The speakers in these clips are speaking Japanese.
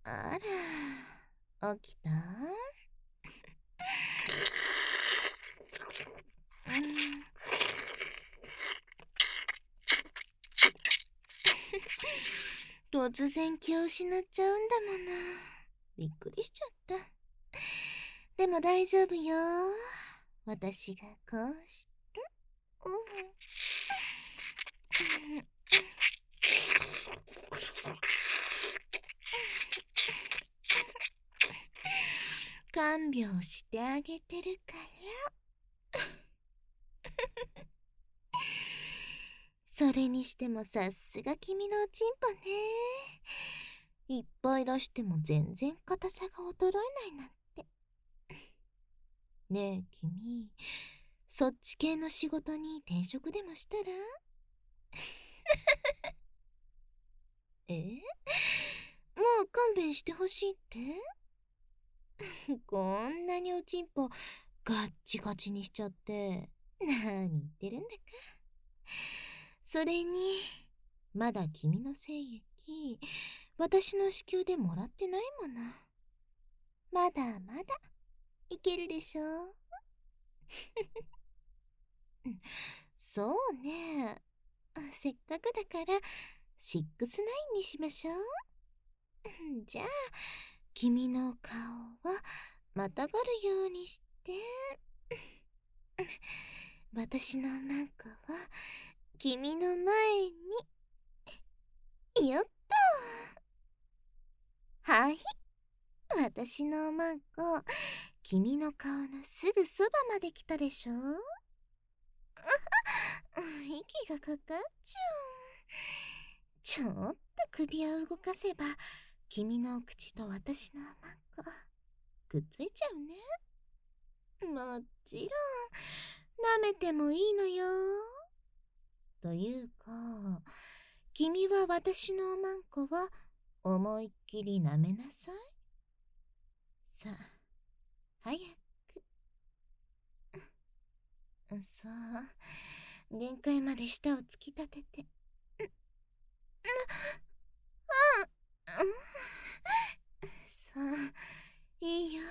あら、起きた？突然気を失っちゃうんだもの。びっくりしちゃった。でも大丈夫よ。私がこうして。看病してあげてるから。それにしてもさすが君のおちんぽね。いっぱい出しても全然硬さが衰えないなんて。ねえ君、そっち系の仕事に転職でもしたら？もう勘弁してほしいって？こんなにおちんぽガッチガチにしちゃって何言ってるんだか。それにまだ君の精液私の子宮でもらってないもの。まだまだいけるでしょ。そうね、せっかくだから6-9にしましょう。じゃあ君の顔はまたがるようにして私のマンコは君の前によっと。はい、私のマンコ君の顔のすぐそばまで来たでしょ。息がかかっちゃう。ちょっと首を動かせば君の口と私のマンコくっついちゃうね。もちろん舐めてもいいのよ。というか君は私のマンコは思いっきり舐めなさい。さあ早く。そう、限界まで舌を突き立てて。さあいいよ。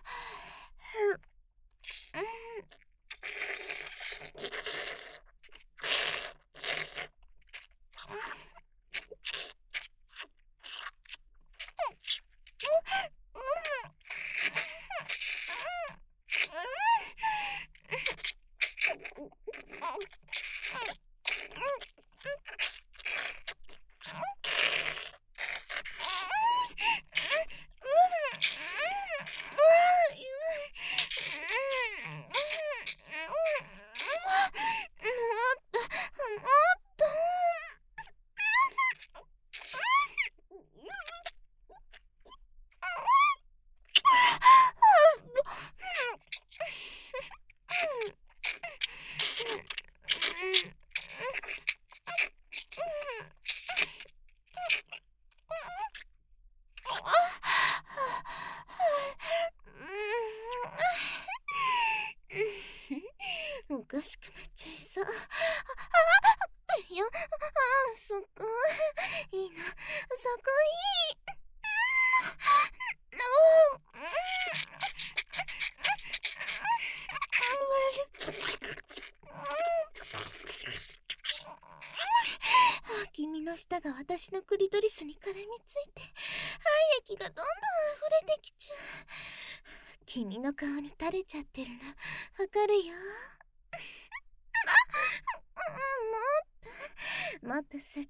おかしくなっちゃいそう。そこいいな、そこいい。君の舌が私のクリトリスに絡みついて愛液がどんどん溢れてきちゃう。君の顔に垂れちゃってるのわかるよ。もっと吸って。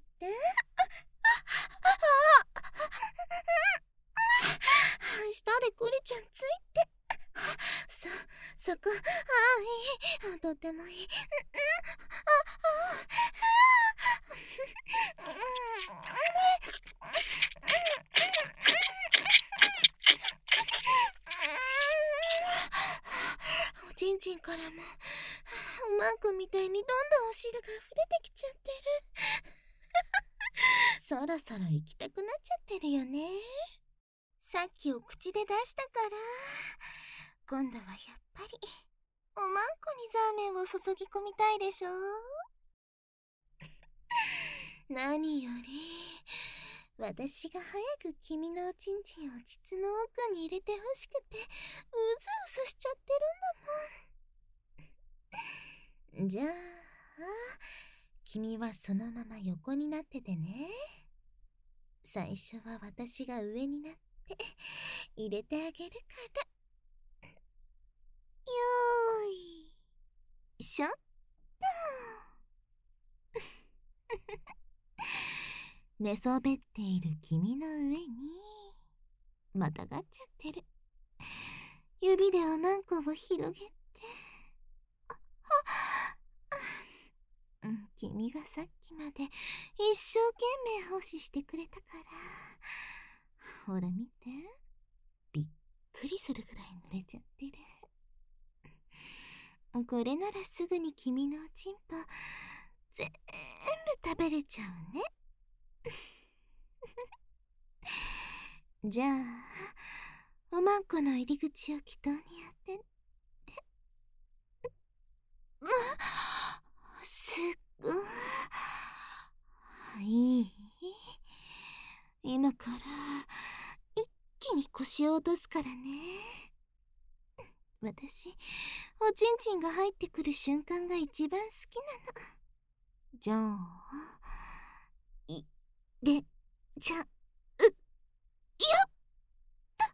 舌でクリちゃんついて。そこ、いい、とてもいい。おちんちんからもおまんこみたいにどんどんお汁が溢れてきちゃってる。そろそろ行きたくなっちゃってるよね。さっきお口で出したから今度はやっぱりおまんこにザーメンを注ぎ込みたいでしょ。何より私が早く君のおちんちんを膣の奥に入れてほしくてうずうずしちゃってるんだもん。じゃあ君はそのまま横になっててね。最初は私が上になって入れてあげるから。よーいしょっと。寝そべっている君の上にまたがっちゃってる。指でおまんこを広げて、君がさっきまで一生懸命奉仕してくれたから。ほら見て、びっくりするぐらい濡れちゃってる。これならすぐに君のおちんぽ全部食べれちゃうね。じゃあおまんこの入り口を祈祷に当てて。すっごいいい。今から一気に腰を落とすからね。私おちんちんが入ってくる瞬間が一番好きなの。じゃあ入れちゃうよっと。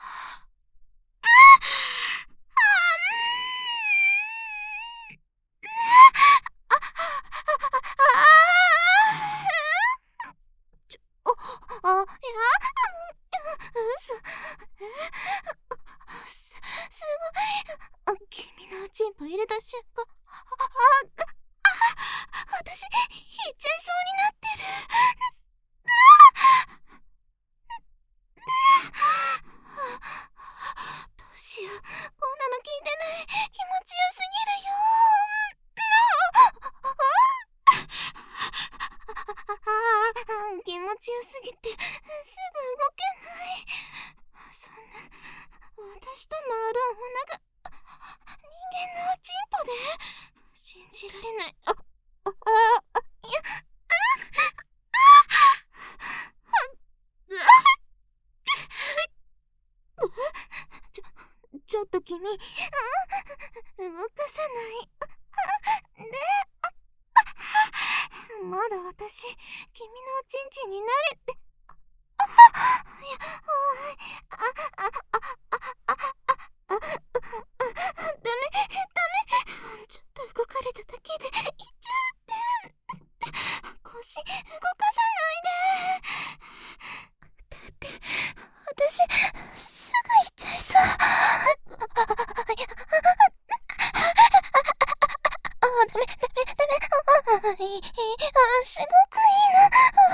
あ、いや、嘘。すごい。君のおちんぽ入れた瞬間、私、行っちゃいそうになってる。どうしよう、こんなの聞いてない。気持ちよすぎるよ。気持ちよすぎてすぐ動けない。そんな、私ともある女が人間のおちんぽで信じられない。いや、ちょっと君、動かさないで。まだ私、君のおちんちんに慣れて。いや、ダメ、ちょっと動かれただけで行っちゃうって。腰動かさないで。だって私すぐ行っちゃいそう。ダメ、すごくいいの。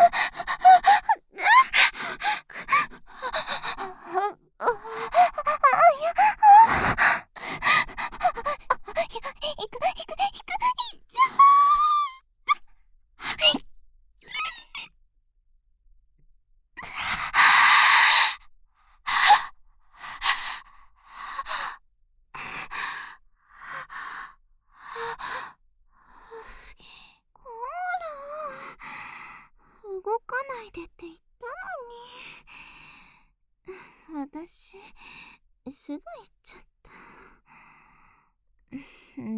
動かないでって言ったのに。私すぐ行っちゃった。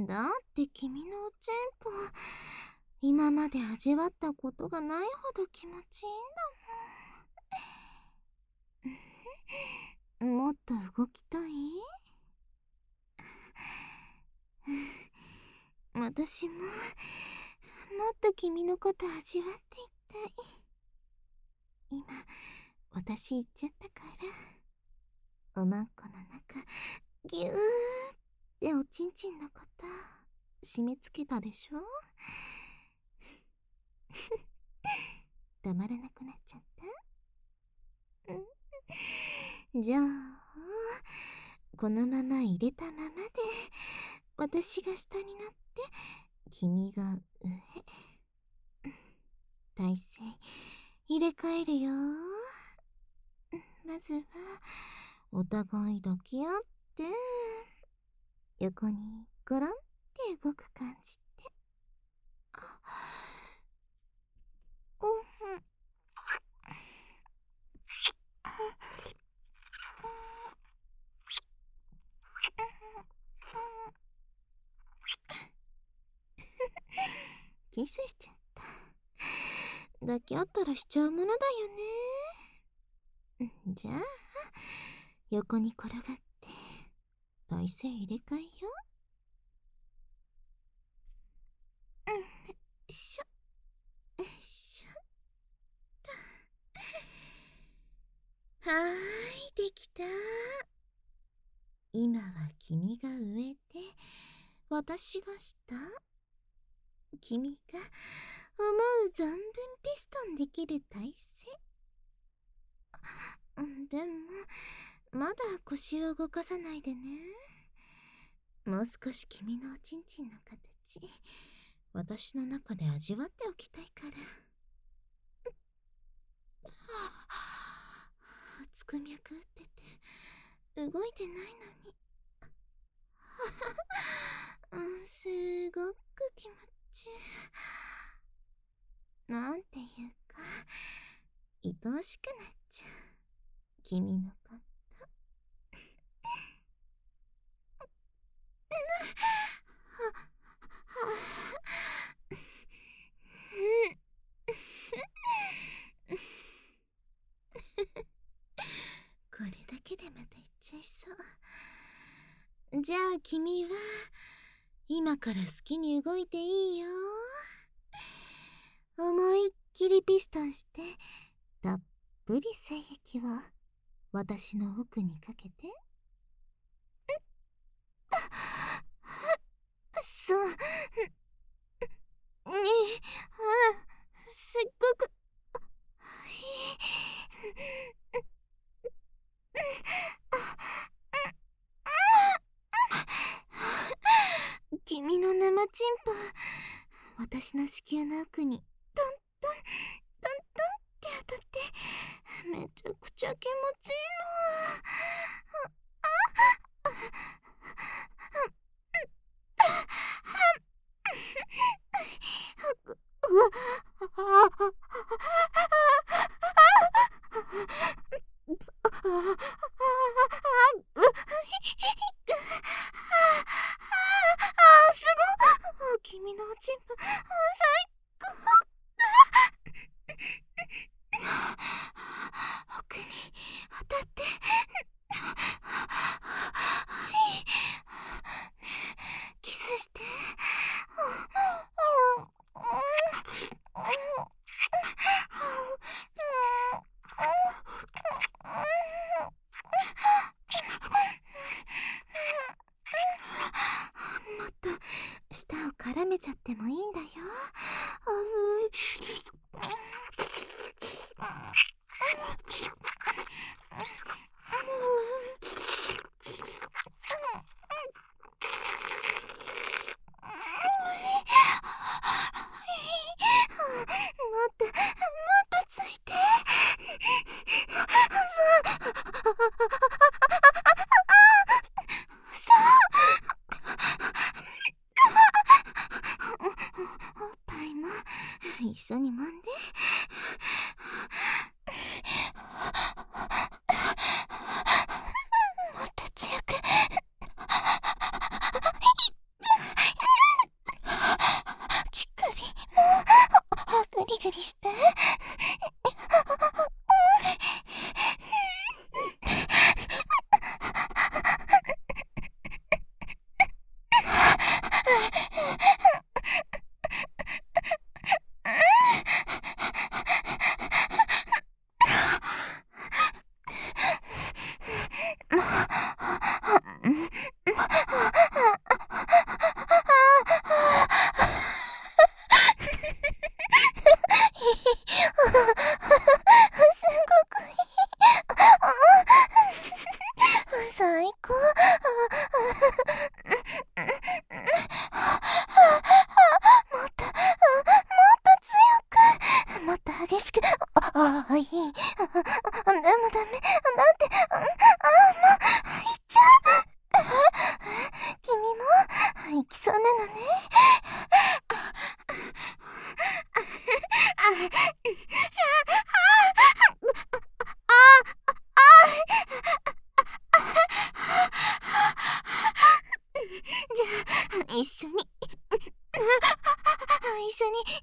だって君のおちんぽ今まで味わったことがないほど気持ちいいんだもん。もっと動きたい？私ももっと君のこと味わっていたい。今私言っちゃったから、おまんこの中ぎゅーっておちんちんのこと締め付けたでしょ。たまらなくなっちゃった。じゃあこのまま入れたままで私が下になって君が上。体勢入れ替えるよ。まずはお互い抱き合って横にゴロンって動く感じで。 キスしちゃった。抱き合ったらしちゃうものだよね。じゃあ横に転がって体勢入れ替えよう。しょしょっと。はーい、できた。今は君が上で私が下。君が思う存分ピストンできる体勢。でもまだ腰を動かさないでね。もう少し君のおちんちんの形、私の中で味わっておきたいから。腹脈打ってて動いてないのに。すごく気持ちいい。なんていうか愛おしくなっちゃう君のこと。これだけでまた言っちゃいそう。じゃあ君は今から好きに動いていいよ。思いっきりピストンしてたっぷり精液を私の奥にかけて。そう。すっごく君の生チンポ私の子宮の奥にトントントントンって当たってめちゃくちゃ気持ちいいすごい。君のおちんぽ最高。奥に当たってキスして。もっと舌を絡めちゃってもいいんだよ。もっとついて。おっぱいも一緒に揉んで。もっと強く。乳首もグリグリして。最高。もっと強く、もっと激しく。いい。でもダメ。なんて、もう、行っちゃう。君も、行きそうなのね。じゃあ一緒に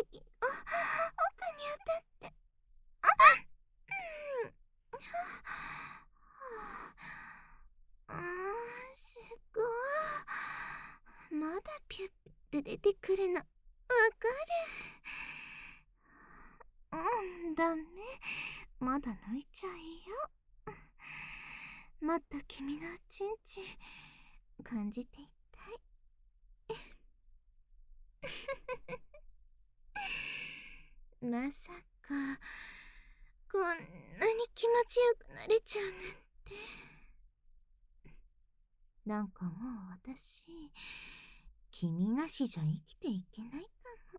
撃が奥に当たって、すごい。まだピュッて出てくるのわかる。ダメ。まだ抜いちゃいよ。もっと君のチンチン感じていたい。まさかこんなに気持ちよくなれちゃうなんて。なんかもう私、君なしじゃ生きていけないかも。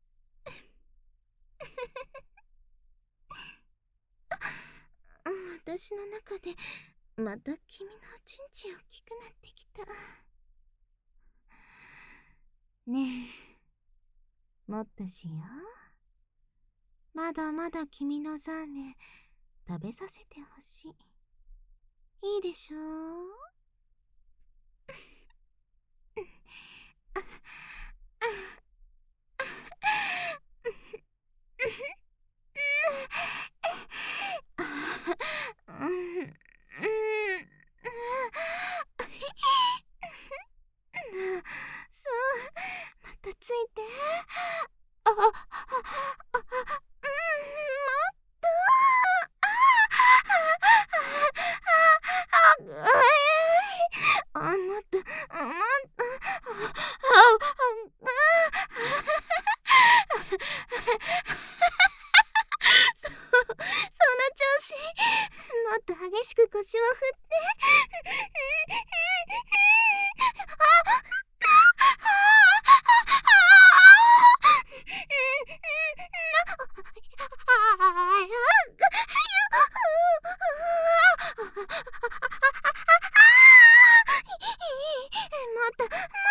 私の中でまた君のおちんちん大きくなってきた。ねえ、もっとしよう。まだまだ君のザーメン食べさせてほしい。いいでしょう。そう、またついて。もっと。もっと。その調子。もっと激しく腰を振って。もっと